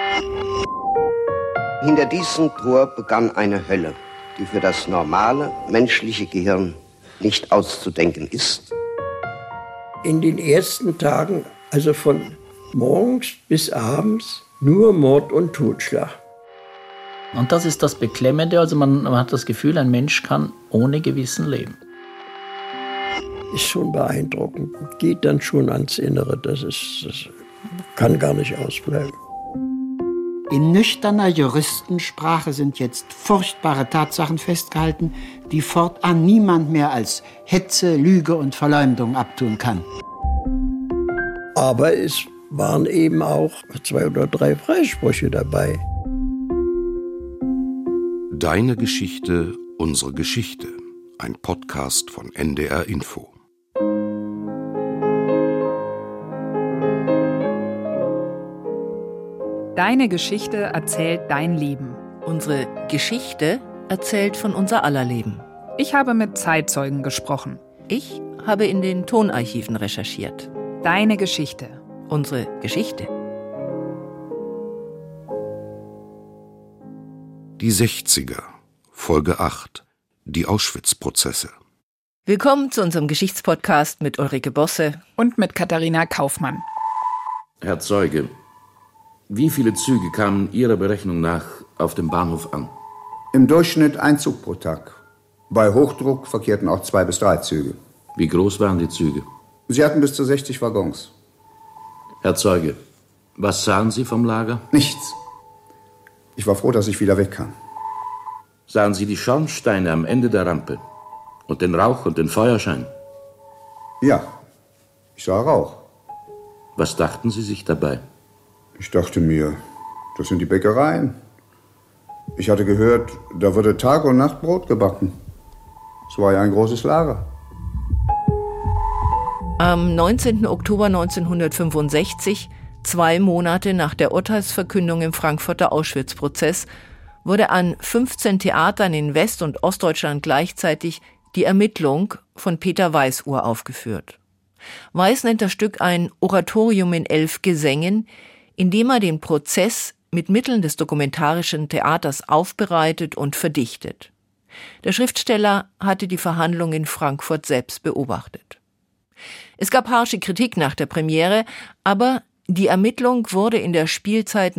Hinter diesem Tor begann eine Hölle, die für das normale menschliche Gehirn nicht auszudenken ist. In den ersten Tagen, also von morgens bis abends, nur Mord und Totschlag. Und das ist das Beklemmende, also man hat das Gefühl, ein Mensch kann ohne Gewissen leben. Ist schon beeindruckend, geht dann schon ans Innere, das kann gar nicht ausbleiben. In nüchterner Juristensprache sind jetzt furchtbare Tatsachen festgehalten, die fortan niemand mehr als Hetze, Lüge und Verleumdung abtun kann. Aber es waren eben auch 2 oder 3 Freisprüche dabei. Deine Geschichte, unsere Geschichte. Ein Podcast von NDR Info. Deine Geschichte erzählt dein Leben. Unsere Geschichte erzählt von unser aller Leben. Ich habe mit Zeitzeugen gesprochen. Ich habe in den Tonarchiven recherchiert. Deine Geschichte. Unsere Geschichte. Die 60er, Folge 8. Die Auschwitz-Prozesse. Willkommen zu unserem Geschichtspodcast mit Ulrike Bosse und mit Katharina Kaufmann. Herr Zeuge, wie viele Züge kamen Ihrer Berechnung nach auf dem Bahnhof an? Im Durchschnitt ein Zug pro Tag. Bei Hochdruck verkehrten auch 2 bis 3 Züge. Wie groß waren die Züge? Sie hatten bis zu 60 Waggons. Herr Zeuge, was sahen Sie vom Lager? Nichts. Ich war froh, dass ich wieder weg kann. Sahen Sie die Schornsteine am Ende der Rampe und den Rauch und den Feuerschein? Ja, ich sah Rauch. Was dachten Sie sich dabei? Ich dachte mir, das sind die Bäckereien. Ich hatte gehört, da wurde Tag und Nacht Brot gebacken. Es war ja ein großes Lager. Am 19. Oktober 1965, 2 Monate nach der Urteilsverkündung im Frankfurter Auschwitz-Prozess, wurde an 15 Theatern in West- und Ostdeutschland gleichzeitig die Ermittlung von Peter Weiß uraufgeführt. Weiß nennt das Stück ein Oratorium in 11 Gesängen, in dem er den Prozess mit Mitteln des dokumentarischen Theaters aufbereitet und verdichtet. Der Schriftsteller hatte die Verhandlung in Frankfurt selbst beobachtet. Es gab harsche Kritik nach der Premiere, aber die Ermittlung wurde in der Spielzeit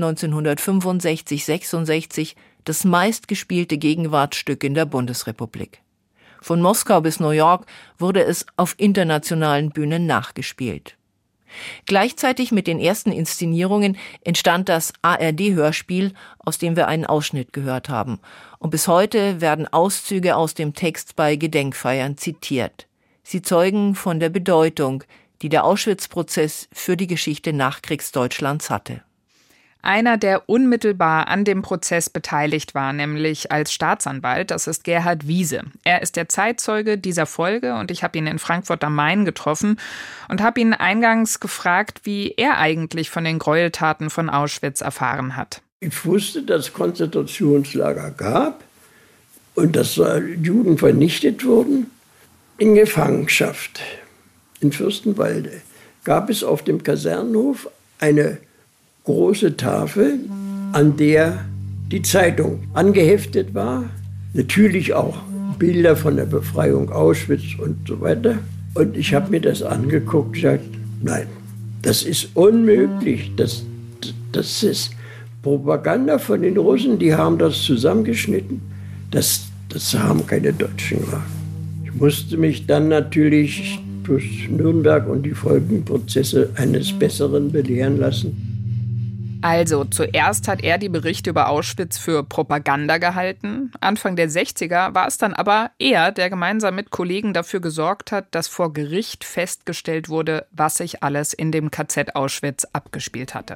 1965-66 das meistgespielte Gegenwartsstück in der Bundesrepublik. Von Moskau bis New York wurde es auf internationalen Bühnen nachgespielt. Gleichzeitig mit den ersten Inszenierungen entstand das ARD-Hörspiel, aus dem wir einen Ausschnitt gehört haben. Und bis heute werden Auszüge aus dem Text bei Gedenkfeiern zitiert. Sie zeugen von der Bedeutung, die der Auschwitz-Prozess für die Geschichte Nachkriegsdeutschlands hatte. Einer, der unmittelbar an dem Prozess beteiligt war, nämlich als Staatsanwalt, das ist Gerhard Wiese. Er ist der Zeitzeuge dieser Folge und ich habe ihn in Frankfurt am Main getroffen und habe ihn eingangs gefragt, wie er eigentlich von den Gräueltaten von Auschwitz erfahren hat. Ich wusste, dass es Konzentrationslager gab und dass Juden vernichtet wurden. In Gefangenschaft in Fürstenwalde gab es auf dem Kasernenhof eine große Tafel, an der die Zeitung angeheftet war. Natürlich auch Bilder von der Befreiung Auschwitz und so weiter. Und ich habe mir das angeguckt und gesagt, nein, das ist unmöglich. Das ist Propaganda von den Russen, die haben das zusammengeschnitten. Das haben keine Deutschen gemacht. Ich musste mich dann natürlich durch Nürnberg und die Folgenprozesse eines Besseren belehren lassen. Also, zuerst hat er die Berichte über Auschwitz für Propaganda gehalten. Anfang der 60er war es dann aber er, der gemeinsam mit Kollegen dafür gesorgt hat, dass vor Gericht festgestellt wurde, was sich alles in dem KZ Auschwitz abgespielt hatte.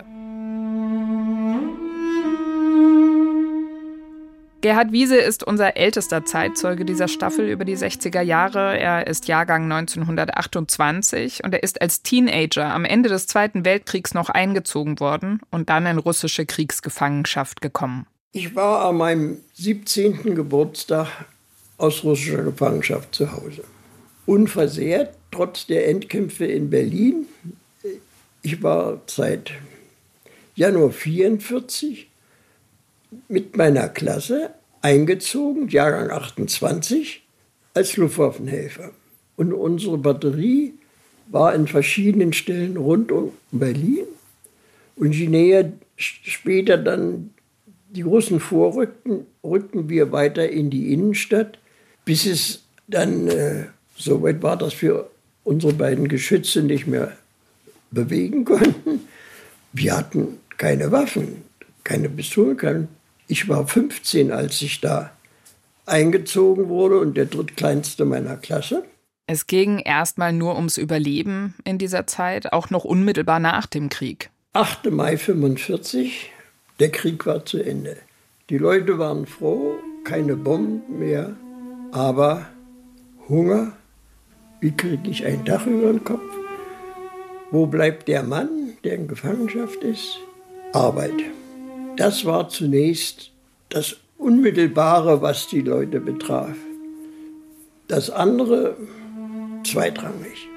Gerhard Wiese ist unser ältester Zeitzeuge dieser Staffel über die 60er Jahre. Er ist Jahrgang 1928 und er ist als Teenager am Ende des Zweiten Weltkriegs noch eingezogen worden und dann in russische Kriegsgefangenschaft gekommen. Ich war an meinem 17. Geburtstag aus russischer Gefangenschaft zu Hause. Unversehrt, trotz der Endkämpfe in Berlin. Ich war seit Januar 1944 mit meiner Klasse eingezogen, Jahrgang 28, als Luftwaffenhelfer. Und unsere Batterie war in verschiedenen Stellen rund um Berlin. Und je näher später dann die Russen vorrückten, rückten wir weiter in die Innenstadt, bis es dann so weit war, dass wir unsere beiden Geschütze nicht mehr bewegen konnten. Wir hatten keine Waffen, keine Pistolen. Ich war 15, als ich da eingezogen wurde und der drittkleinste meiner Klasse. Es ging erstmal nur ums Überleben in dieser Zeit, auch noch unmittelbar nach dem Krieg. 8. Mai 1945, der Krieg war zu Ende. Die Leute waren froh, keine Bomben mehr, aber Hunger, wie kriege ich ein Dach über den Kopf? Wo bleibt der Mann, der in Gefangenschaft ist? Arbeit. Das war zunächst das Unmittelbare, was die Leute betraf. Das andere zweitrangig.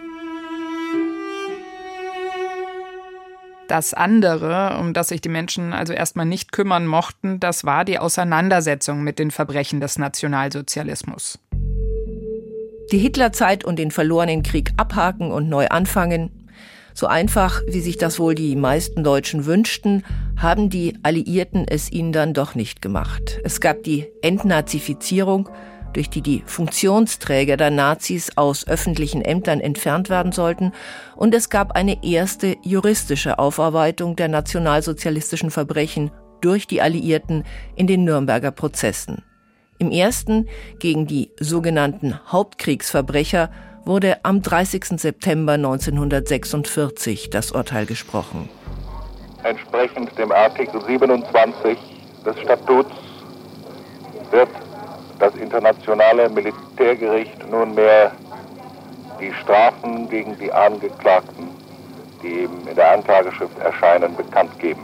Das andere, um das sich die Menschen also erstmal nicht kümmern mochten, das war die Auseinandersetzung mit den Verbrechen des Nationalsozialismus. Die Hitlerzeit und den verlorenen Krieg abhaken und neu anfangen. So einfach, wie sich das wohl die meisten Deutschen wünschten, haben die Alliierten es ihnen dann doch nicht gemacht. Es gab die Entnazifizierung, durch die Funktionsträger der Nazis aus öffentlichen Ämtern entfernt werden sollten, und es gab eine erste juristische Aufarbeitung der nationalsozialistischen Verbrechen durch die Alliierten in den Nürnberger Prozessen. Im ersten, gegen die sogenannten Hauptkriegsverbrecher, wurde am 30. September 1946 das Urteil gesprochen. Entsprechend dem Artikel 27 des Statuts wird das internationale Militärgericht nunmehr die Strafen gegen die Angeklagten, die eben in der Anklageschrift erscheinen, bekannt geben.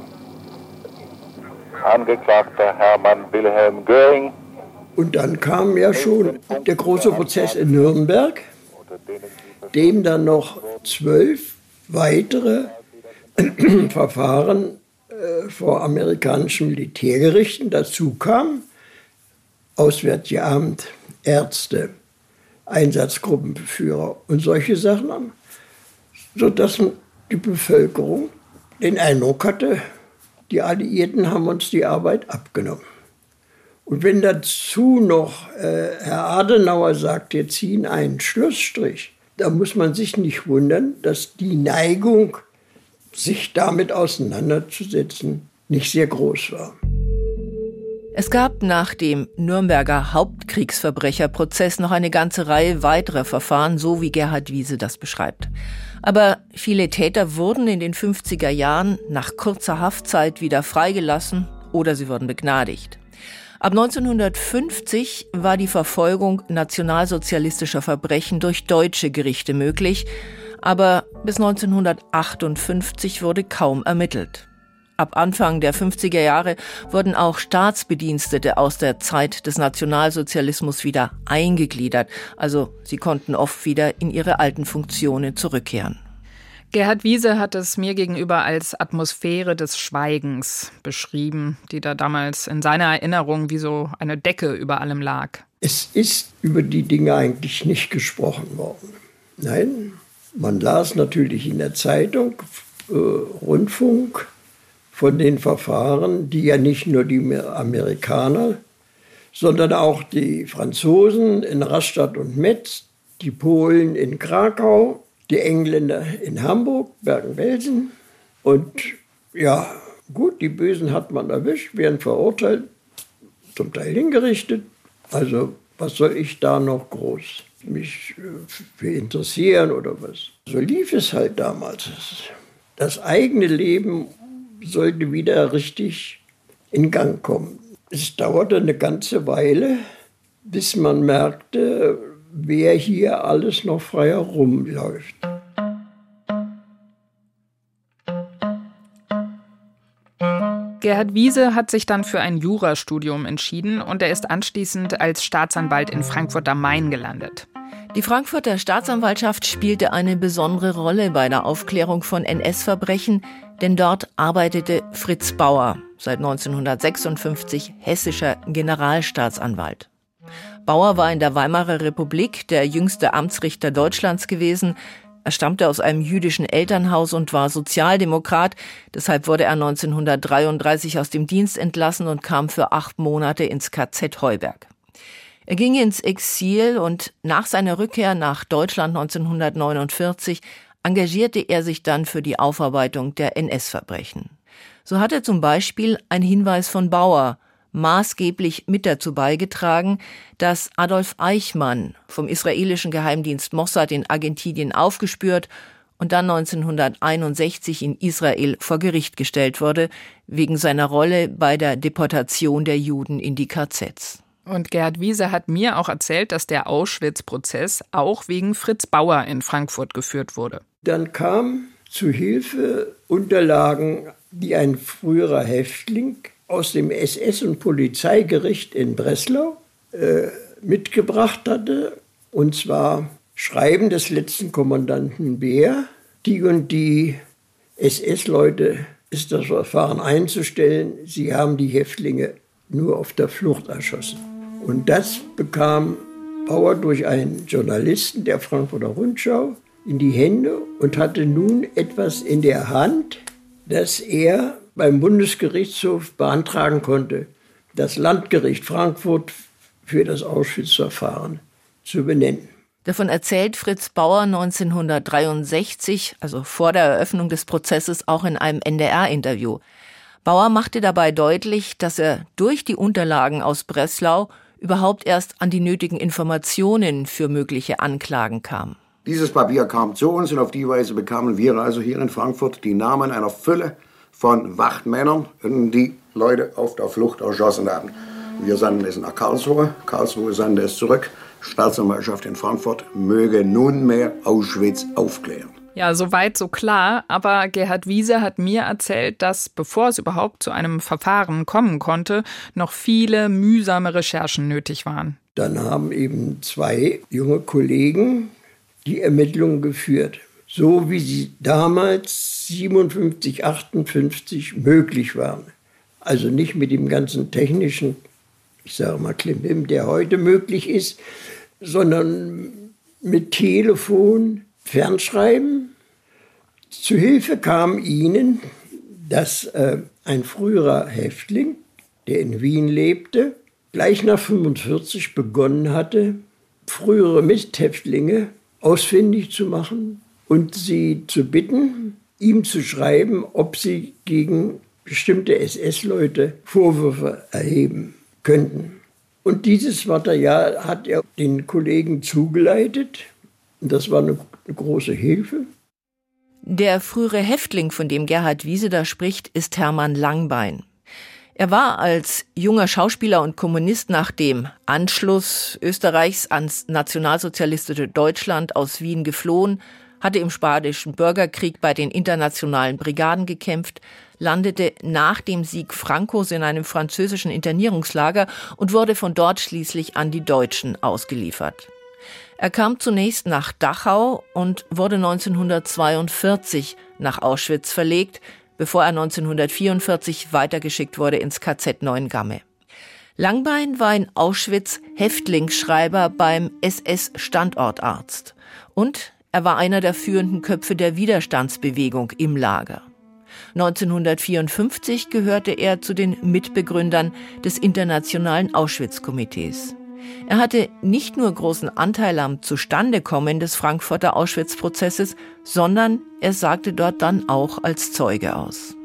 Angeklagter Hermann Wilhelm Göring. Und dann kam ja schon der große Prozess in Nürnberg, dem dann noch 12 weitere Verfahren vor amerikanischen Militärgerichten dazu kamen. Auswärtige Amt, Ärzte, Einsatzgruppenführer und solche Sachen, sodass die Bevölkerung den Eindruck hatte, die Alliierten haben uns die Arbeit abgenommen. Und wenn dazu noch Herr Adenauer sagt, wir ziehen einen Schlussstrich, da muss man sich nicht wundern, dass die Neigung, sich damit auseinanderzusetzen, nicht sehr groß war. Es gab nach dem Nürnberger Hauptkriegsverbrecherprozess noch eine ganze Reihe weiterer Verfahren, so wie Gerhard Wiese das beschreibt. Aber viele Täter wurden in den 50er Jahren nach kurzer Haftzeit wieder freigelassen oder sie wurden begnadigt. Ab 1950 war die Verfolgung nationalsozialistischer Verbrechen durch deutsche Gerichte möglich, aber bis 1958 wurde kaum ermittelt. Ab Anfang der 50er Jahre wurden auch Staatsbedienstete aus der Zeit des Nationalsozialismus wieder eingegliedert, also sie konnten oft wieder in ihre alten Funktionen zurückkehren. Gerhard Wiese hat es mir gegenüber als Atmosphäre des Schweigens beschrieben, die da damals in seiner Erinnerung wie so eine Decke über allem lag. Es ist über die Dinge eigentlich nicht gesprochen worden. Nein, man las natürlich in der Zeitung, Rundfunk, von den Verfahren, die ja nicht nur die Amerikaner, sondern auch die Franzosen in Rastatt und Metz, die Polen in Krakau, die Engländer in Hamburg, Bergen-Belsen. Und ja, gut, die Bösen hat man erwischt, werden verurteilt, zum Teil hingerichtet. Also was soll ich da noch groß mich für interessieren oder was? So lief es halt damals. Das eigene Leben sollte wieder richtig in Gang kommen. Es dauerte eine ganze Weile, bis man merkte, wer hier alles noch frei herumläuft. Gerhard Wiese hat sich dann für ein Jurastudium entschieden und er ist anschließend als Staatsanwalt in Frankfurt am Main gelandet. Die Frankfurter Staatsanwaltschaft spielte eine besondere Rolle bei der Aufklärung von NS-Verbrechen, denn dort arbeitete Fritz Bauer, seit 1956 hessischer Generalstaatsanwalt. Bauer war in der Weimarer Republik der jüngste Amtsrichter Deutschlands gewesen. Er stammte aus einem jüdischen Elternhaus und war Sozialdemokrat. Deshalb wurde er 1933 aus dem Dienst entlassen und kam für 8 Monate ins KZ Heuberg. Er ging ins Exil und nach seiner Rückkehr nach Deutschland 1949 engagierte er sich dann für die Aufarbeitung der NS-Verbrechen. So hat er zum Beispiel ein Hinweis von Bauer maßgeblich mit dazu beigetragen, dass Adolf Eichmann vom israelischen Geheimdienst Mossad in Argentinien aufgespürt und dann 1961 in Israel vor Gericht gestellt wurde, wegen seiner Rolle bei der Deportation der Juden in die KZs. Und Gerhard Wiese hat mir auch erzählt, dass der Auschwitz-Prozess auch wegen Fritz Bauer in Frankfurt geführt wurde. Dann kam zu Hilfe Unterlagen, die ein früherer Häftling aus dem SS- und Polizeigericht in Breslau mitgebracht hatte. Und zwar Schreiben des letzten Kommandanten Beer. Die und die SS-Leute ist das Verfahren einzustellen. Sie haben die Häftlinge nur auf der Flucht erschossen. Und das bekam Bauer durch einen Journalisten der Frankfurter Rundschau in die Hände und hatte nun etwas in der Hand, das er beim Bundesgerichtshof beantragen konnte, das Landgericht Frankfurt für das Auschwitz-Verfahren zu benennen. Davon erzählt Fritz Bauer 1963, also vor der Eröffnung des Prozesses, auch in einem NDR-Interview. Bauer machte dabei deutlich, dass er durch die Unterlagen aus Breslau überhaupt erst an die nötigen Informationen für mögliche Anklagen kam. Dieses Papier kam zu uns und auf die Weise bekamen wir also hier in Frankfurt die Namen einer Fülle von Wachtmännern, die Leute auf der Flucht erschossen haben. Wir sandten es nach Karlsruhe, Karlsruhe sandte es zurück. Staatsanwaltschaft in Frankfurt möge nunmehr Auschwitz aufklären. Ja, soweit so klar, aber Gerhard Wiese hat mir erzählt, dass, bevor es überhaupt zu einem Verfahren kommen konnte, noch viele mühsame Recherchen nötig waren. Dann haben eben 2 junge Kollegen die Ermittlungen geführt, so wie sie damals 57, 58 möglich waren. Also nicht mit dem ganzen technischen, ich sage mal, Klimbim, der heute möglich ist, sondern mit Telefon, Fernschreiben. Zu Hilfe kam ihnen, dass ein früherer Häftling, der in Wien lebte, gleich nach 1945 begonnen hatte, frühere Mithäftlinge ausfindig zu machen und sie zu bitten, ihm zu schreiben, ob sie gegen bestimmte SS-Leute Vorwürfe erheben könnten. Und dieses Material hat er den Kollegen zugeleitet. Und das war eine große Hilfe. Der frühere Häftling, von dem Gerhard Wiese da spricht, ist Hermann Langbein. Er war als junger Schauspieler und Kommunist nach dem Anschluss Österreichs ans nationalsozialistische Deutschland aus Wien geflohen, hatte im Spanischen Bürgerkrieg bei den internationalen Brigaden gekämpft, landete nach dem Sieg Francos in einem französischen Internierungslager und wurde von dort schließlich an die Deutschen ausgeliefert. Er kam zunächst nach Dachau und wurde 1942 nach Auschwitz verlegt, bevor er 1944 weitergeschickt wurde ins KZ Neuengamme. Langbein war in Auschwitz Häftlingsschreiber beim SS-Standortarzt und er war einer der führenden Köpfe der Widerstandsbewegung im Lager. 1954 gehörte er zu den Mitbegründern des Internationalen Auschwitz-Komitees. Er hatte nicht nur großen Anteil am Zustandekommen des Frankfurter Auschwitz-Prozesses, sondern er sagte dort dann auch als Zeuge aus.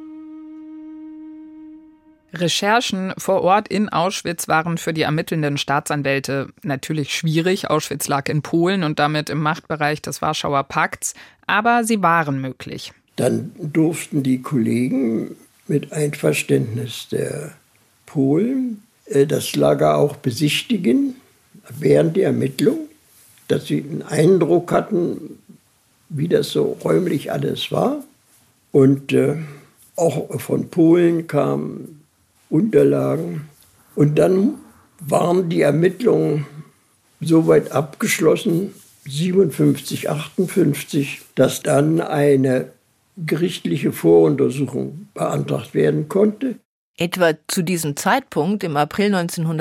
Recherchen vor Ort in Auschwitz waren für die ermittelnden Staatsanwälte natürlich schwierig. Auschwitz lag in Polen und damit im Machtbereich des Warschauer Pakts, aber sie waren möglich. Dann durften die Kollegen mit Einverständnis der Polen das Lager auch besichtigen während der Ermittlung, dass sie einen Eindruck hatten, wie das so räumlich alles war. Und auch von Polen kamen Unterlagen. Und dann waren die Ermittlungen soweit abgeschlossen, 57, 58, dass dann eine gerichtliche Voruntersuchung beantragt werden konnte. Etwa zu diesem Zeitpunkt, im April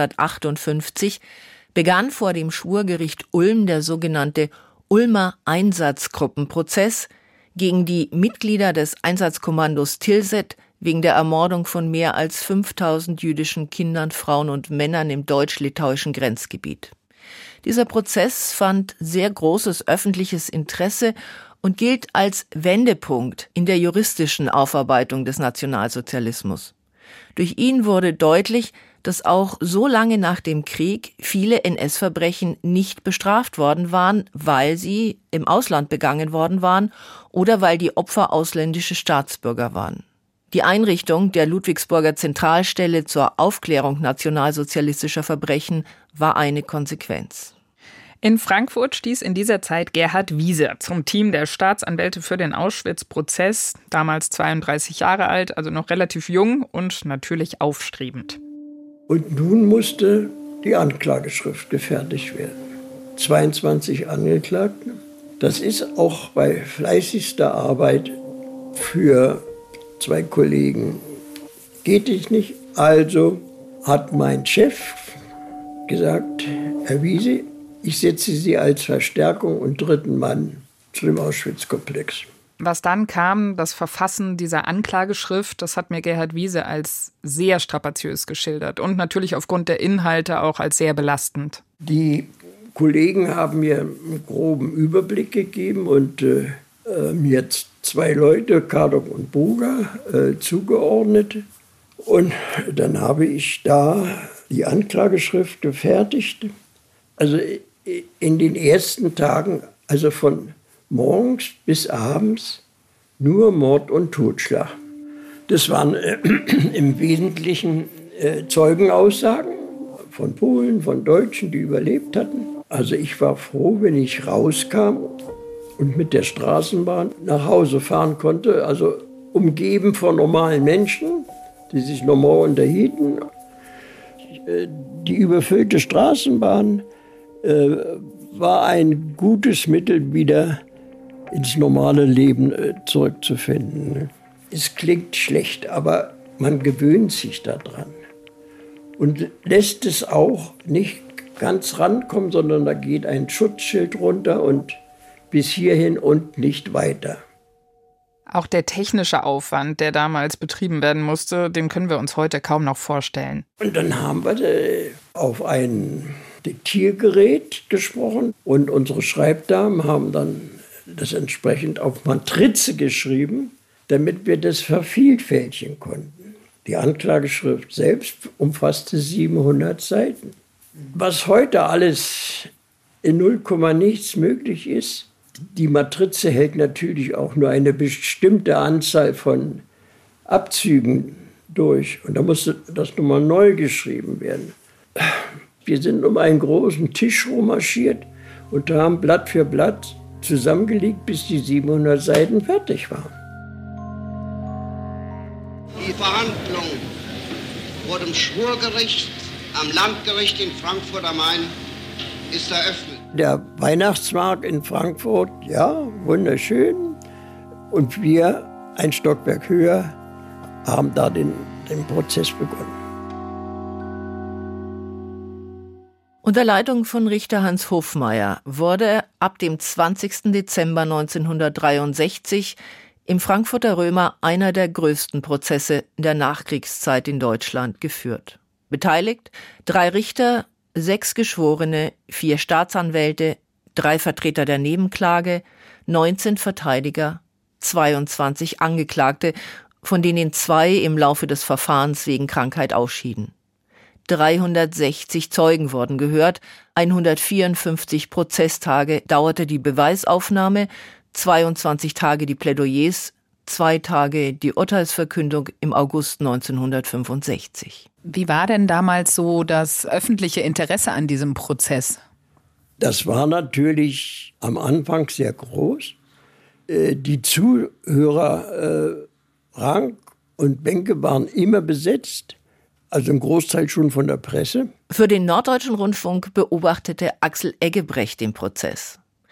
1958, begann vor dem Schwurgericht Ulm der sogenannte Ulmer Einsatzgruppenprozess gegen die Mitglieder des Einsatzkommandos Tilsit wegen der Ermordung von mehr als 5000 jüdischen Kindern, Frauen und Männern im deutsch-litauischen Grenzgebiet. Dieser Prozess fand sehr großes öffentliches Interesse und gilt als Wendepunkt in der juristischen Aufarbeitung des Nationalsozialismus. Durch ihn wurde deutlich, dass auch so lange nach dem Krieg viele NS-Verbrechen nicht bestraft worden waren, weil sie im Ausland begangen worden waren oder weil die Opfer ausländische Staatsbürger waren. Die Einrichtung der Ludwigsburger Zentralstelle zur Aufklärung nationalsozialistischer Verbrechen war eine Konsequenz. In Frankfurt stieß in dieser Zeit Gerhard Wiese zum Team der Staatsanwälte für den Auschwitz-Prozess, damals 32 Jahre alt, also noch relativ jung und natürlich aufstrebend. Und nun musste die Anklageschrift gefertigt werden. 22 Angeklagte. Das ist auch bei fleißigster Arbeit für 2 Kollegen geht es nicht. Also hat mein Chef gesagt, Herr Wiese, ich setze Sie als Verstärkung und 3. Mann zu dem Auschwitz-Komplex. Was dann kam, das Verfassen dieser Anklageschrift, das hat mir Gerhard Wiese als sehr strapaziös geschildert und natürlich aufgrund der Inhalte auch als sehr belastend. Die Kollegen haben mir einen groben Überblick gegeben und mir jetzt 2 Leute, Kardok und Boger, zugeordnet. Und dann habe ich da die Anklageschrift gefertigt. Also in den ersten Tagen, also von morgens bis abends, nur Mord und Totschlag. Das waren im Wesentlichen Zeugenaussagen von Polen, von Deutschen, die überlebt hatten. Also ich war froh, wenn ich rauskam und mit der Straßenbahn nach Hause fahren konnte, also umgeben von normalen Menschen, die sich normal unterhielten. Die überfüllte Straßenbahn war ein gutes Mittel, wieder ins normale Leben zurückzufinden. Es klingt schlecht, aber man gewöhnt sich daran und lässt es auch nicht ganz rankommen, sondern da geht ein Schutzschild runter und bis hierhin und nicht weiter. Auch der technische Aufwand, der damals betrieben werden musste, den können wir uns heute kaum noch vorstellen. Und dann haben wir auf ein Diktiergerät gesprochen und unsere Schreibdamen haben dann das entsprechend auf Matrize geschrieben, damit wir das vervielfältigen konnten. Die Anklageschrift selbst umfasste 700 Seiten. Was heute alles in 0, nichts möglich ist, die Matrize hält natürlich auch nur eine bestimmte Anzahl von Abzügen durch. Und da musste das nochmal neu geschrieben werden. Wir sind um einen großen Tisch rummarschiert und haben Blatt für Blatt zusammengelegt, bis die 700 Seiten fertig waren. Die Verhandlung vor dem Schwurgericht am Landgericht in Frankfurt am Main ist eröffnet. Der Weihnachtsmarkt in Frankfurt, ja, wunderschön. Und wir, ein Stockwerk höher, haben da den Prozess begonnen. Unter Leitung von Richter Hans Hofmeier wurde ab dem 20. Dezember 1963 im Frankfurter Römer einer der größten Prozesse der Nachkriegszeit in Deutschland geführt. Beteiligt 3 Richter, 6 Geschworene, 4 Staatsanwälte, 3 Vertreter der Nebenklage, 19 Verteidiger, 22 Angeklagte, von denen 2 im Laufe des Verfahrens wegen Krankheit ausschieden. 360 Zeugen wurden gehört, 154 Prozesstage dauerte die Beweisaufnahme, 22 Tage die Plädoyers, 2 Tage die Urteilsverkündung im August 1965. Wie war denn damals so das öffentliche Interesse an diesem Prozess? Das war natürlich am Anfang sehr groß. Die Zuhörer Rang und Bänke waren immer besetzt, also ein Großteil schon von der Presse. Für den Norddeutschen Rundfunk beobachtete Axel Eggebrecht den Prozess.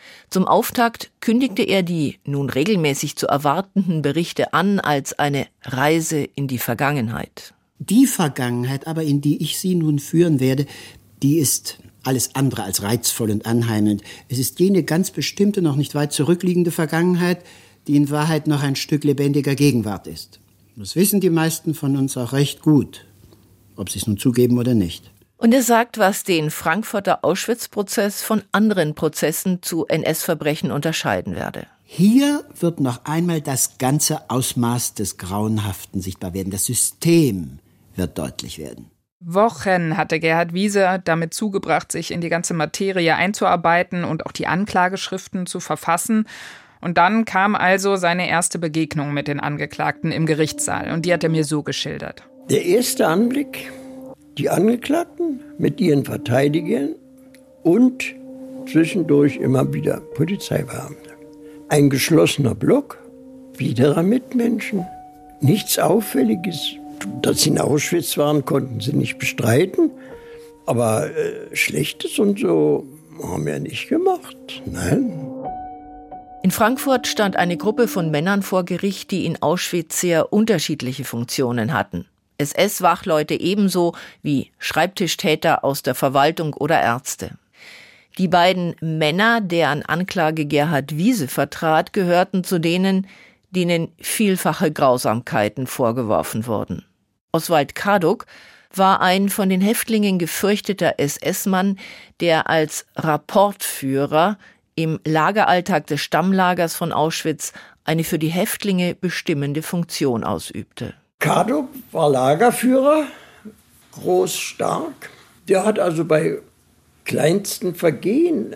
Zum Auftakt kündigte er die nun regelmäßig zu erwartenden Berichte an als eine Reise in die Vergangenheit. Die Vergangenheit aber, in die ich Sie nun führen werde, die ist alles andere als reizvoll und anheimelnd. Es ist jene ganz bestimmte, noch nicht weit zurückliegende Vergangenheit, die in Wahrheit noch ein Stück lebendiger Gegenwart ist. Das wissen die meisten von uns auch recht gut, ob sie es nun zugeben oder nicht. Und er sagt, was den Frankfurter Auschwitz-Prozess von anderen Prozessen zu NS-Verbrechen unterscheiden werde. Hier wird noch einmal das ganze Ausmaß des Grauenhaften sichtbar werden. Das System wird deutlich werden. Wochen hatte Gerhard Wiese damit zugebracht, sich in die ganze Materie einzuarbeiten und auch die Anklageschriften zu verfassen. Und dann kam also seine erste Begegnung mit den Angeklagten im Gerichtssaal. Und die hat er mir so geschildert. Der erste Anblick, die Angeklagten mit ihren Verteidigern und zwischendurch immer wieder Polizeibeamte. Ein geschlossener Block, wieder Mitmenschen, nichts Auffälliges. Dass sie in Auschwitz waren, konnten sie nicht bestreiten. Aber Schlechtes und so haben wir nicht gemacht. Nein. In Frankfurt stand eine Gruppe von Männern vor Gericht, die in Auschwitz sehr unterschiedliche Funktionen hatten. SS-Wachleute ebenso wie Schreibtischtäter aus der Verwaltung oder Ärzte. Die beiden Männer, deren Anklage Gerhard Wiese vertrat, gehörten zu denen, denen vielfache Grausamkeiten vorgeworfen wurden. Oswald Kaduk war ein von den Häftlingen gefürchteter SS-Mann, der als Rapportführer im Lageralltag des Stammlagers von Auschwitz eine für die Häftlinge bestimmende Funktion ausübte. Kaduk war Lagerführer, groß, stark. Der hat also bei kleinsten Vergehen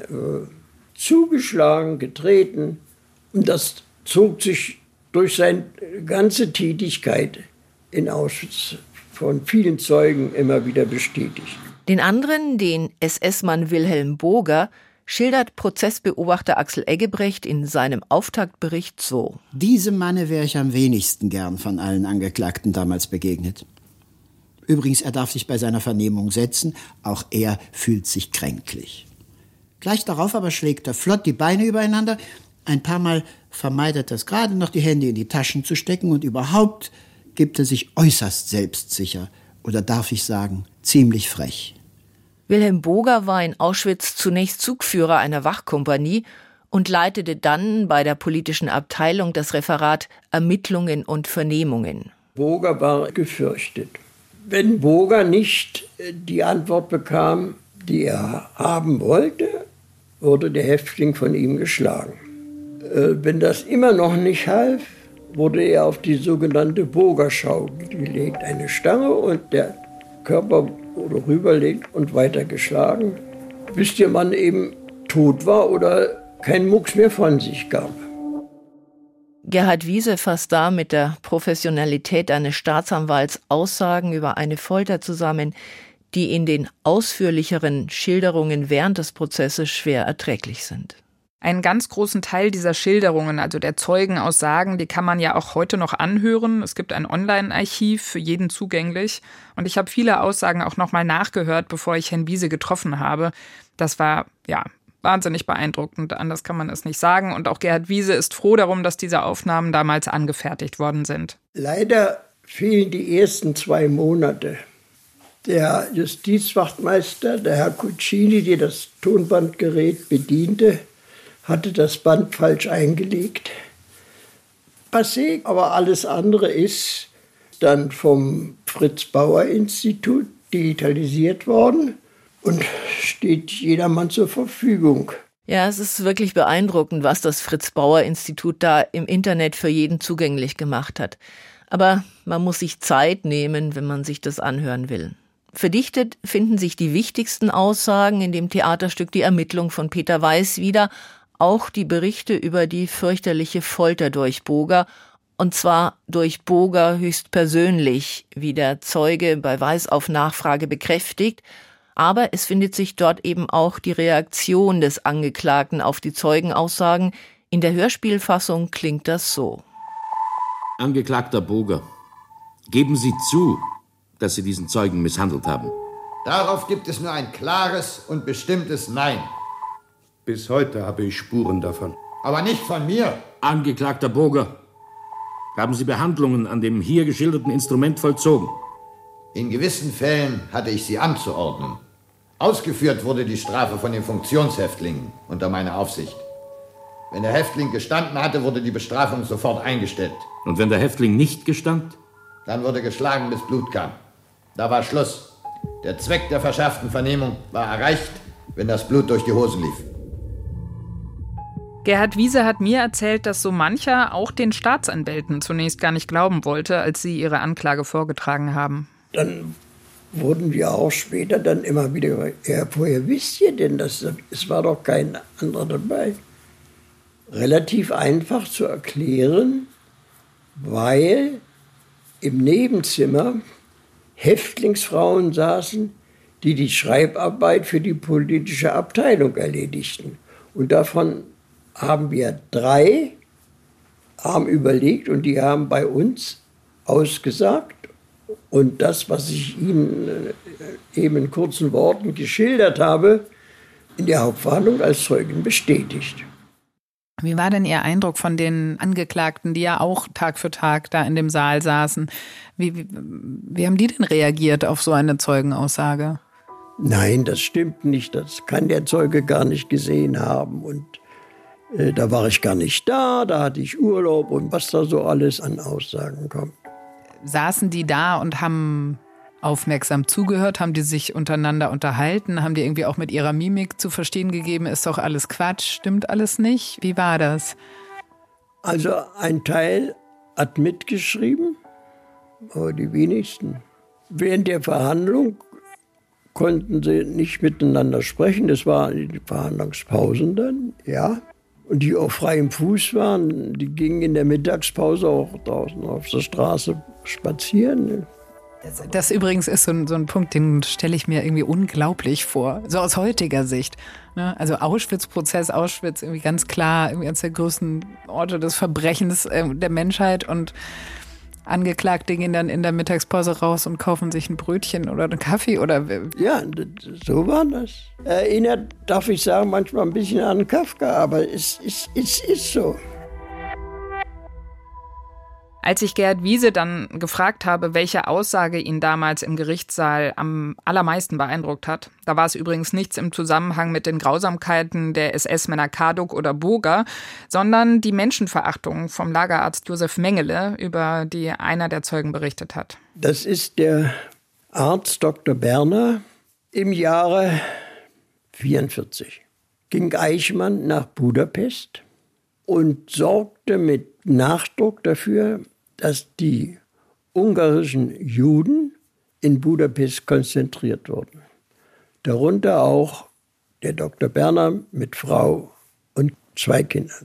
zugeschlagen, getreten. Und das zog sich durch seine ganze Tätigkeit in Auschwitz von vielen Zeugen immer wieder bestätigt. Den anderen, den SS-Mann Wilhelm Boger, schildert Prozessbeobachter Axel Eggebrecht in seinem Auftaktbericht so. Diesem Manne wäre ich am wenigsten gern von allen Angeklagten damals begegnet. Übrigens, er darf sich bei seiner Vernehmung setzen, auch er fühlt sich kränklich. Gleich darauf aber schlägt er flott die Beine übereinander, ein paar Mal vermeidet es gerade noch, die Hände in die Taschen zu stecken und überhaupt gibt er sich äußerst selbstsicher oder darf ich sagen, ziemlich frech. Wilhelm Boger war in Auschwitz zunächst Zugführer einer Wachkompanie und leitete dann bei der politischen Abteilung das Referat Ermittlungen und Vernehmungen. Boger war gefürchtet. Wenn Boger nicht die Antwort bekam, die er haben wollte, wurde der Häftling von ihm geschlagen. Wenn das immer noch nicht half, wurde er auf die sogenannte Bogerschaukel gelegt. Eine Stange und der Körper wurde rüberlegt und weitergeschlagen, bis der Mann eben tot war oder keinen Mucks mehr von sich gab. Gerhard Wiese fasst da mit der Professionalität eines Staatsanwalts Aussagen über eine Folter zusammen, die in den ausführlicheren Schilderungen während des Prozesses schwer erträglich sind. Einen ganz großen Teil dieser Schilderungen, also der Zeugenaussagen, die kann man ja auch heute noch anhören. Es gibt ein Online-Archiv für jeden zugänglich. Und ich habe viele Aussagen auch nochmal nachgehört, bevor ich Herrn Wiese getroffen habe. Das war, ja, wahnsinnig beeindruckend. Anders kann man es nicht sagen. Und auch Gerhard Wiese ist froh darum, dass diese Aufnahmen damals angefertigt worden sind. Leider fehlen die ersten 2 Monate. Der Justizwachtmeister, der Herr Cuccini, der das Tonbandgerät bediente, hatte das Band falsch eingelegt. Passé, aber alles andere ist dann vom Fritz-Bauer-Institut digitalisiert worden und steht jedermann zur Verfügung. Ja, es ist wirklich beeindruckend, was das Fritz-Bauer-Institut da im Internet für jeden zugänglich gemacht hat. Aber man muss sich Zeit nehmen, wenn man sich das anhören will. Verdichtet finden sich die wichtigsten Aussagen in dem Theaterstück Die Ermittlung von Peter Weiß wieder, auch die Berichte über die fürchterliche Folter durch Boger, und zwar durch Boger höchstpersönlich, wie der Zeuge bei Weiß auf Nachfrage bekräftigt. Aber es findet sich dort eben auch die Reaktion des Angeklagten auf die Zeugenaussagen. In der Hörspielfassung klingt das so. Angeklagter Boger, geben Sie zu, dass Sie diesen Zeugen misshandelt haben. Darauf gibt es nur ein klares und bestimmtes Nein. Bis heute habe ich Spuren davon. Aber nicht von mir. Angeklagter Boger, haben Sie Behandlungen an dem hier geschilderten Instrument vollzogen? In gewissen Fällen hatte ich sie anzuordnen. Ausgeführt wurde die Strafe von den Funktionshäftlingen unter meiner Aufsicht. Wenn der Häftling gestanden hatte, wurde die Bestrafung sofort eingestellt. Und wenn der Häftling nicht gestand? Dann wurde geschlagen, bis Blut kam. Da war Schluss. Der Zweck der verschärften Vernehmung war erreicht, wenn das Blut durch die Hosen lief. Gerhard Wiese hat mir erzählt, dass so mancher auch den Staatsanwälten zunächst gar nicht glauben wollte, als sie ihre Anklage vorgetragen haben. Dann wurden wir auch später dann immer wieder, ja, woher wisst ihr denn das? Es war doch kein anderer dabei. Relativ einfach zu erklären, weil im Nebenzimmer Häftlingsfrauen saßen, die die Schreibarbeit für die politische Abteilung erledigten. Und davon haben wir 3 haben überlegt und die haben bei uns ausgesagt. Und das, was ich Ihnen eben in kurzen Worten geschildert habe, in der Hauptverhandlung als Zeugen bestätigt. Wie war denn Ihr Eindruck von den Angeklagten, die ja auch Tag für Tag da in dem Saal saßen? Wie haben die denn reagiert auf so eine Zeugenaussage? Nein, das stimmt nicht. Das kann der Zeuge gar nicht gesehen haben. Und da war ich gar nicht da hatte ich Urlaub und was da so alles an Aussagen kommt. Saßen die da und haben aufmerksam zugehört? Haben die sich untereinander unterhalten? Haben die irgendwie auch mit ihrer Mimik zu verstehen gegeben, ist doch alles Quatsch, stimmt alles nicht? Wie war das? Also ein Teil hat mitgeschrieben, aber die wenigsten. Während der Verhandlung konnten sie nicht miteinander sprechen. Das waren die Verhandlungspausen dann, ja. Und die auf freiem Fuß waren, die gingen in der Mittagspause auch draußen auf der Straße spazieren. Das übrigens ist so ein Punkt, den stelle ich mir irgendwie unglaublich vor, so aus heutiger Sicht. Also Auschwitz-Prozess, Auschwitz irgendwie ganz klar, irgendwie eines der größten Orte des Verbrechens der Menschheit und Angeklagte gehen dann in der Mittagspause raus und kaufen sich ein Brötchen oder einen Kaffee oder... Ja, so war das. Erinnert, darf ich sagen, manchmal ein bisschen an Kafka, aber es ist so. Als ich Gerhard Wiese dann gefragt habe, welche Aussage ihn damals im Gerichtssaal am allermeisten beeindruckt hat, da war es übrigens nichts im Zusammenhang mit den Grausamkeiten der SS-Männer Kaduk oder Boger, sondern die Menschenverachtung vom Lagerarzt Josef Mengele, über die einer der Zeugen berichtet hat. Das ist der Arzt Dr. Berner. Im Jahre 1944 ging Eichmann nach Budapest und sorgte mit Nachdruck dafür, dass die ungarischen Juden in Budapest konzentriert wurden. Darunter auch der Dr. Berner mit Frau und 2 Kindern.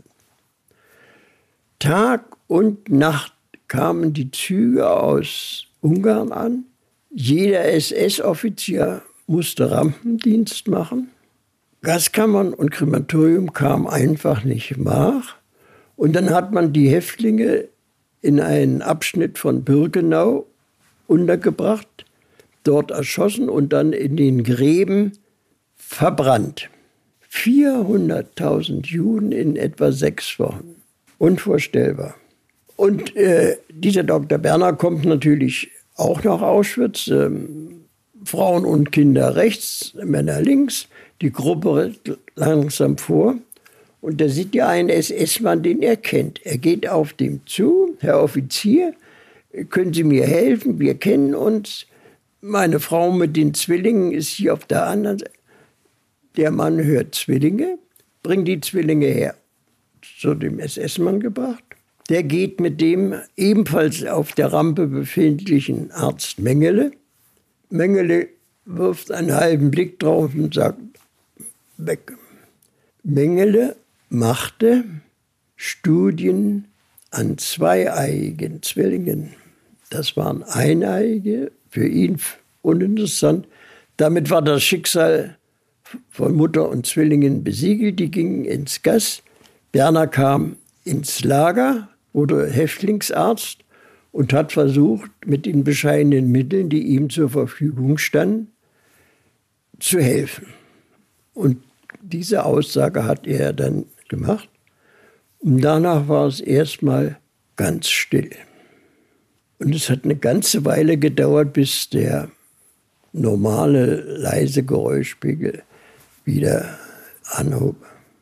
Tag und Nacht kamen die Züge aus Ungarn an. Jeder SS-Offizier musste Rampendienst machen. Gaskammern und Krematorium kamen einfach nicht nach. Und dann hat man die Häftlinge in einen Abschnitt von Birkenau untergebracht, dort erschossen und dann in den Gräben verbrannt. 400.000 Juden in etwa 6 Wochen. Unvorstellbar. Und dieser Dr. Berner kommt natürlich auch nach Auschwitz. Frauen und Kinder rechts, Männer links. Die Gruppe rückt langsam vor. Und da sieht ja ein SS-Mann, den er kennt. Er geht auf dem zu. Herr Offizier, können Sie mir helfen? Wir kennen uns. Meine Frau mit den Zwillingen ist hier auf der anderen Seite. Der Mann hört Zwillinge, bringt die Zwillinge her. Zu dem SS-Mann gebracht. Der geht mit dem ebenfalls auf der Rampe befindlichen Arzt Mengele. Mengele wirft einen halben Blick drauf und sagt, weg. Mengele machte Studien an zweieiigen Zwillingen. Das waren eineige, für ihn uninteressant. Damit war das Schicksal von Mutter und Zwillingen besiegelt. Die gingen ins Gas. Berner kam ins Lager, wurde Häftlingsarzt und hat versucht, mit den bescheidenen Mitteln, die ihm zur Verfügung standen, zu helfen. Und Diese Aussage hat er dann gemacht. Und danach war es erstmal ganz still. Und es hat eine ganze Weile gedauert, bis der normale, leise Geräuschpegel wieder anhob.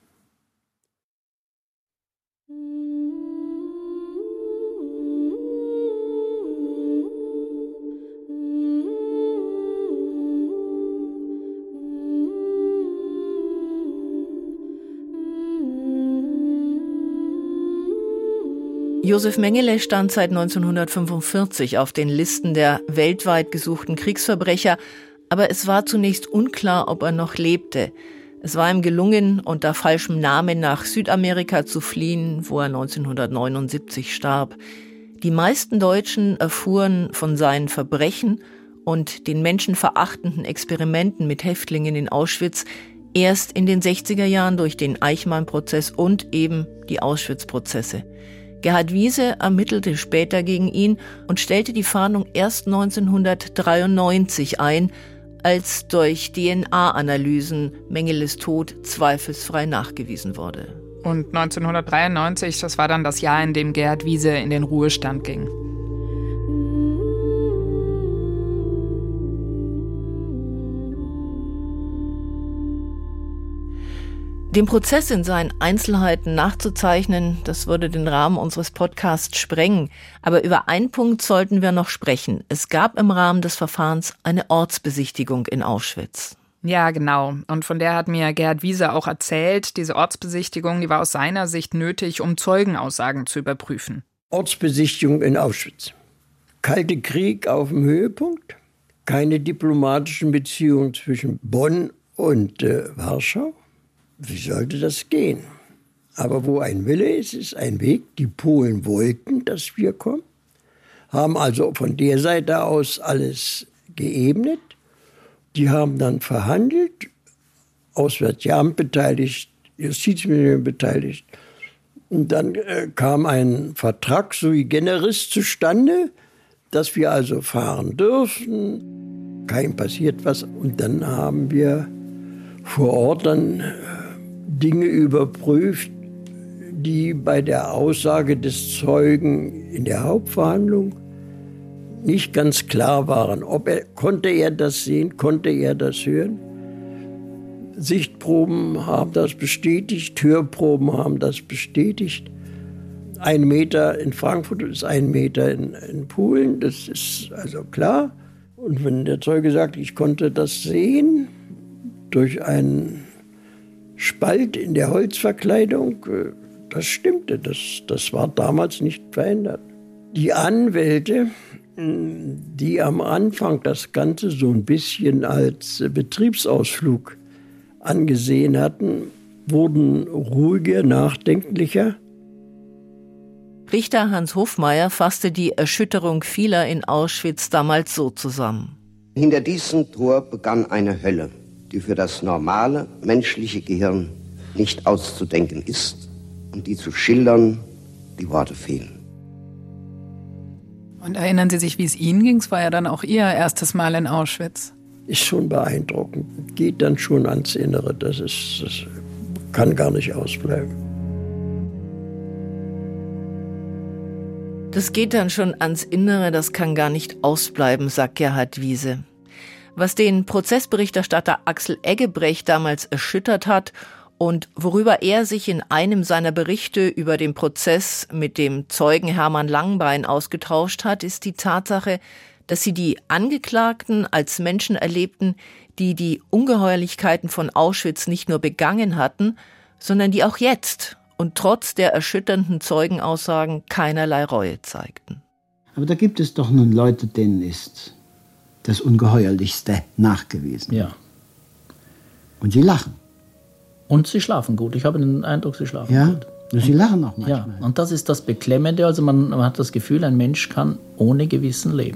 Josef Mengele stand seit 1945 auf den Listen der weltweit gesuchten Kriegsverbrecher, aber es war zunächst unklar, ob er noch lebte. Es war ihm gelungen, unter falschem Namen nach Südamerika zu fliehen, wo er 1979 starb. Die meisten Deutschen erfuhren von seinen Verbrechen und den menschenverachtenden Experimenten mit Häftlingen in Auschwitz erst in den 60er Jahren durch den Eichmann-Prozess und eben die Auschwitz-Prozesse. Gerhard Wiese ermittelte später gegen ihn und stellte die Fahndung erst 1993 ein, als durch DNA-Analysen Mengeles Tod zweifelsfrei nachgewiesen wurde. Und 1993, das war dann das Jahr, in dem Gerhard Wiese in den Ruhestand ging. Den Prozess in seinen Einzelheiten nachzuzeichnen, das würde den Rahmen unseres Podcasts sprengen. Aber über einen Punkt sollten wir noch sprechen. Es gab im Rahmen des Verfahrens eine Ortsbesichtigung in Auschwitz. Ja, genau. Und von der hat mir Gerhard Wiese auch erzählt. Diese Ortsbesichtigung, die war aus seiner Sicht nötig, um Zeugenaussagen zu überprüfen. Ortsbesichtigung in Auschwitz. Kalte Krieg auf dem Höhepunkt. Keine diplomatischen Beziehungen zwischen Bonn und Warschau. Wie sollte das gehen? Aber wo ein Wille ist, ist ein Weg. Die Polen wollten, dass wir kommen, haben also von der Seite aus alles geebnet. Die haben dann verhandelt, Auswärtiges Amt beteiligt, Justizministerium beteiligt. Und dann kam ein Vertrag sui generis zustande, dass wir also fahren dürfen. Keinem passiert was. Und dann haben wir vor Ort dann Dinge überprüft, die bei der Aussage des Zeugen in der Hauptverhandlung nicht ganz klar waren. Konnte er das sehen, konnte er das hören? Sichtproben haben das bestätigt, Hörproben haben das bestätigt. 1 Meter in Frankfurt ist 1 Meter in Polen, das ist also klar. Und wenn der Zeuge sagt, ich konnte das sehen durch einen Spalt in der Holzverkleidung, das stimmte, das war damals nicht verändert. Die Anwälte, die am Anfang das Ganze so ein bisschen als Betriebsausflug angesehen hatten, wurden ruhiger, nachdenklicher. Richter Hans Hofmeier fasste die Erschütterung vieler in Auschwitz damals so zusammen. Hinter diesem Tor begann eine Hölle, die für das normale menschliche Gehirn nicht auszudenken ist und die zu schildern die Worte fehlen. Und erinnern Sie sich, wie es Ihnen ging? Es war ja dann auch Ihr erstes Mal in Auschwitz. Ist schon beeindruckend. Geht dann schon ans Innere. Das kann gar nicht ausbleiben. Das geht dann schon ans Innere, das kann gar nicht ausbleiben, sagt Gerhard Wiese. Was den Prozessberichterstatter Axel Eggebrecht damals erschüttert hat und worüber er sich in einem seiner Berichte über den Prozess mit dem Zeugen Hermann Langbein ausgetauscht hat, ist die Tatsache, dass sie die Angeklagten als Menschen erlebten, die die Ungeheuerlichkeiten von Auschwitz nicht nur begangen hatten, sondern die auch jetzt und trotz der erschütternden Zeugenaussagen keinerlei Reue zeigten. Aber da gibt es doch nun Leute, denen ist das Ungeheuerlichste nachgewiesen. Ja. Und sie lachen. Und sie schlafen gut. Ich habe den Eindruck, sie schlafen gut. Ja, sie lachen auch manchmal. Ja, und das ist das Beklemmende. Also man hat das Gefühl, ein Mensch kann ohne Gewissen leben.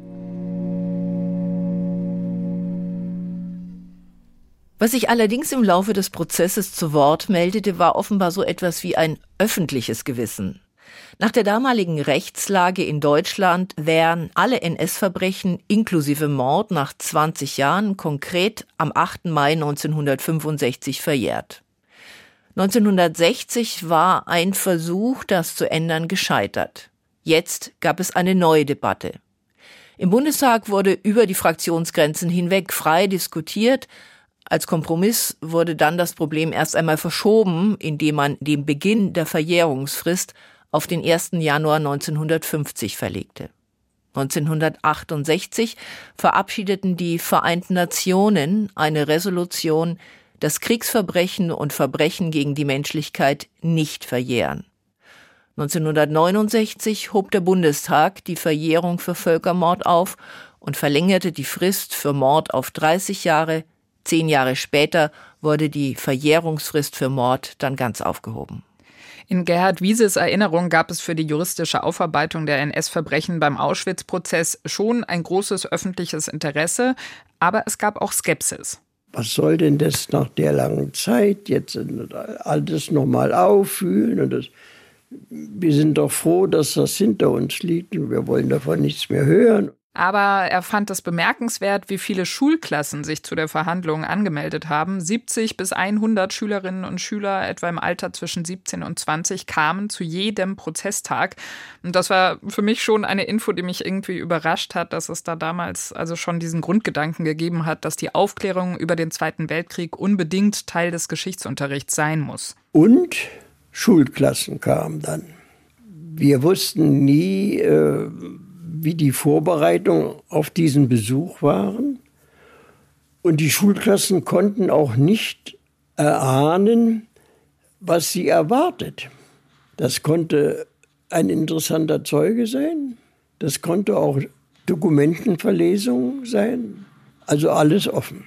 Was sich allerdings im Laufe des Prozesses zu Wort meldete, war offenbar so etwas wie ein öffentliches Gewissen. Nach der damaligen Rechtslage in Deutschland wären alle NS-Verbrechen inklusive Mord nach 20 Jahren konkret am 8. Mai 1965 verjährt. 1960 war ein Versuch, das zu ändern, gescheitert. Jetzt gab es eine neue Debatte. Im Bundestag wurde über die Fraktionsgrenzen hinweg frei diskutiert. Als Kompromiss wurde dann das Problem erst einmal verschoben, indem man den Beginn der Verjährungsfrist auf den 1. Januar 1950 verlegte. 1968 verabschiedeten die Vereinten Nationen eine Resolution, dass Kriegsverbrechen und Verbrechen gegen die Menschlichkeit nicht verjähren. 1969 hob der Bundestag die Verjährung für Völkermord auf und verlängerte die Frist für Mord auf 30 Jahre. 10 Jahre später wurde die Verjährungsfrist für Mord dann ganz aufgehoben. In Gerhard Wieses Erinnerung gab es für die juristische Aufarbeitung der NS-Verbrechen beim Auschwitz-Prozess schon ein großes öffentliches Interesse, aber es gab auch Skepsis. Was soll denn das nach der langen Zeit jetzt alles nochmal auffühlen? Und wir sind doch froh, dass das hinter uns liegt und wir wollen davon nichts mehr hören. Aber er fand es bemerkenswert, wie viele Schulklassen sich zu der Verhandlung angemeldet haben. 70 bis 100 Schülerinnen und Schüler, etwa im Alter zwischen 17 und 20, kamen zu jedem Prozesstag. Und das war für mich schon eine Info, die mich irgendwie überrascht hat, dass es da damals also schon diesen Grundgedanken gegeben hat, dass die Aufklärung über den Zweiten Weltkrieg unbedingt Teil des Geschichtsunterrichts sein muss. Und Schulklassen kamen dann. Wir wussten nie, wie die Vorbereitungen auf diesen Besuch waren. Und die Schulklassen konnten auch nicht erahnen, was sie erwartet. Das konnte ein interessanter Zeuge sein. Das konnte auch Dokumentenverlesung sein. Also alles offen.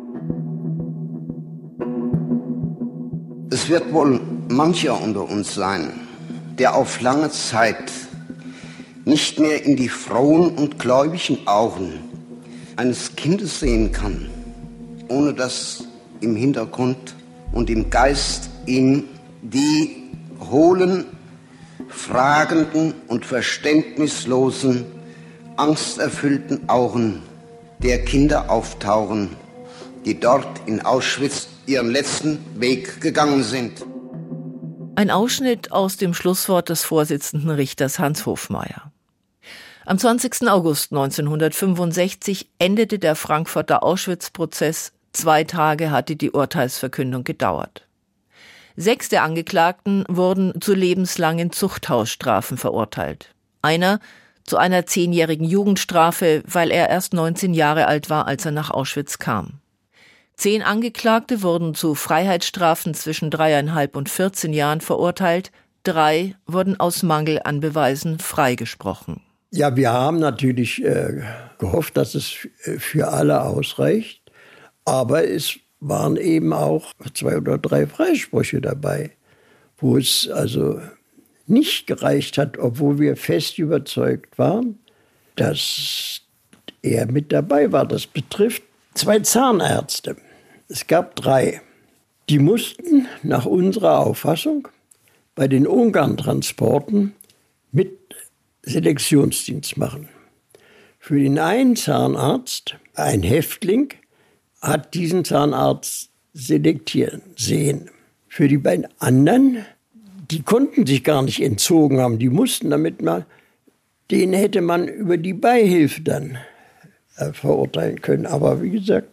Es wird wohl mancher unter uns sein, der auf lange Zeit nicht mehr in die frohen und gläubigen Augen eines Kindes sehen kann, ohne dass im Hintergrund und im Geist ihn die hohlen, fragenden und verständnislosen, angsterfüllten Augen der Kinder auftauchen, die dort in Auschwitz ihren letzten Weg gegangen sind. Ein Ausschnitt aus dem Schlusswort des Vorsitzenden Richters Hans Hofmeier. Am 20. August 1965 endete der Frankfurter Auschwitz-Prozess. 2 Tage hatte die Urteilsverkündung gedauert. 6 der Angeklagten wurden zu lebenslangen Zuchthausstrafen verurteilt. Einer zu einer 10-jährigen Jugendstrafe, weil er erst 19 Jahre alt war, als er nach Auschwitz kam. 10 Angeklagte wurden zu Freiheitsstrafen zwischen 3,5 und 14 Jahren verurteilt. 3 wurden aus Mangel an Beweisen freigesprochen. Ja, wir haben natürlich gehofft, dass es für alle ausreicht. Aber es waren eben auch 2 oder 3 Freisprüche dabei, wo es also nicht gereicht hat, obwohl wir fest überzeugt waren, dass er mit dabei war. Das betrifft 2 Zahnärzte. Es gab 3. Die mussten nach unserer Auffassung bei den Ungarn-Transporten mit Selektionsdienst machen. Für den einen Zahnarzt, ein Häftling, hat diesen Zahnarzt selektieren sehen. Für die beiden anderen, die konnten sich gar nicht entzogen haben, die mussten damit mal, den hätte man über die Beihilfe dann verurteilen können. Aber wie gesagt,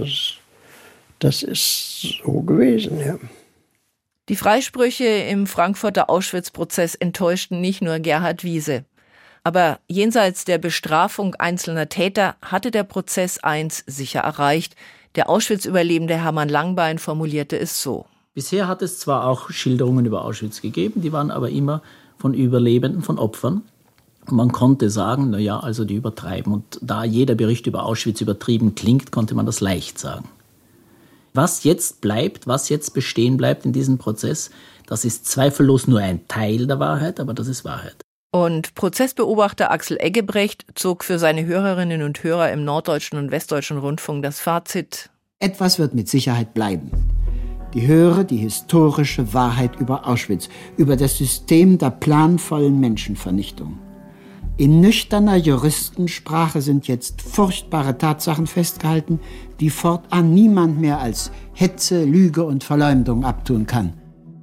das ist so gewesen, ja. Die Freisprüche im Frankfurter Auschwitz-Prozess enttäuschten nicht nur Gerhard Wiese. Aber jenseits der Bestrafung einzelner Täter hatte der Prozess eins sicher erreicht. Der Auschwitz-Überlebende Hermann Langbein formulierte es so. Bisher hat es zwar auch Schilderungen über Auschwitz gegeben, die waren aber immer von Überlebenden, von Opfern. Und man konnte sagen, naja, also die übertreiben. Und da jeder Bericht über Auschwitz übertrieben klingt, konnte man das leicht sagen. Was jetzt bleibt, was jetzt bestehen bleibt in diesem Prozess, das ist zweifellos nur ein Teil der Wahrheit, aber das ist Wahrheit. Und Prozessbeobachter Axel Eggebrecht zog für seine Hörerinnen und Hörer im Norddeutschen und Westdeutschen Rundfunk das Fazit: Etwas wird mit Sicherheit bleiben. Die höhere, die historische Wahrheit über Auschwitz, über das System der planvollen Menschenvernichtung. In nüchterner Juristensprache sind jetzt furchtbare Tatsachen festgehalten, die fortan niemand mehr als Hetze, Lüge und Verleumdung abtun kann.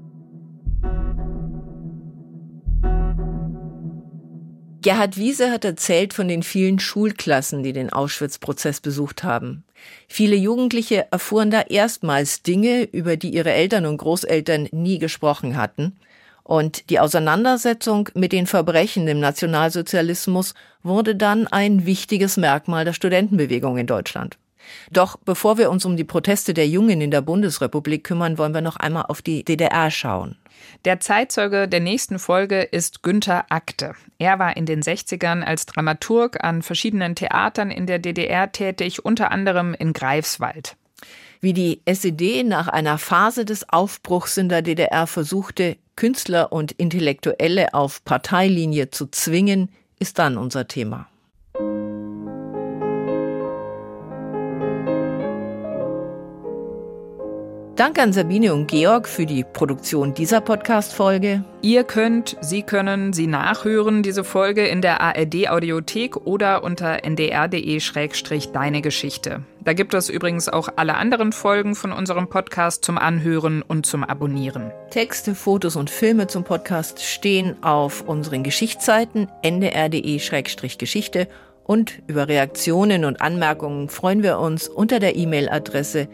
Gerhard Wiese hat erzählt von den vielen Schulklassen, die den Auschwitz-Prozess besucht haben. Viele Jugendliche erfuhren da erstmals Dinge, über die ihre Eltern und Großeltern nie gesprochen hatten. Und die Auseinandersetzung mit den Verbrechen im Nationalsozialismus wurde dann ein wichtiges Merkmal der Studentenbewegung in Deutschland. Doch bevor wir uns um die Proteste der Jungen in der Bundesrepublik kümmern, wollen wir noch einmal auf die DDR schauen. Der Zeitzeuge der nächsten Folge ist Günter Agte. Er war in den 60ern als Dramaturg an verschiedenen Theatern in der DDR tätig, unter anderem in Greifswald. Wie die SED nach einer Phase des Aufbruchs in der DDR versuchte, Künstler und Intellektuelle auf Parteilinie zu zwingen, ist dann unser Thema. Danke an Sabine und Georg für die Produktion dieser Podcast-Folge. Ihr könnt, Sie können sie nachhören, diese Folge in der ARD-Audiothek oder unter ndr.de/deine Geschichte. Da gibt es übrigens auch alle anderen Folgen von unserem Podcast zum Anhören und zum Abonnieren. Texte, Fotos und Filme zum Podcast stehen auf unseren Geschichtsseiten ndr.de/Geschichte und über Reaktionen und Anmerkungen freuen wir uns unter der E-Mail-Adresse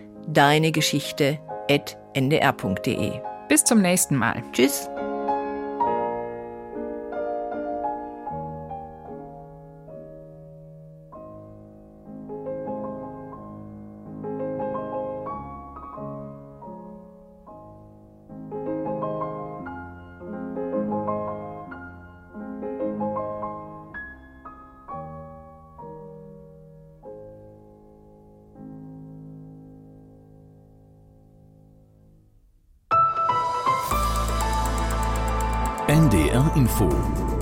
deinegeschichte@ndr.de. Bis zum nächsten Mal. Tschüss. NDR Info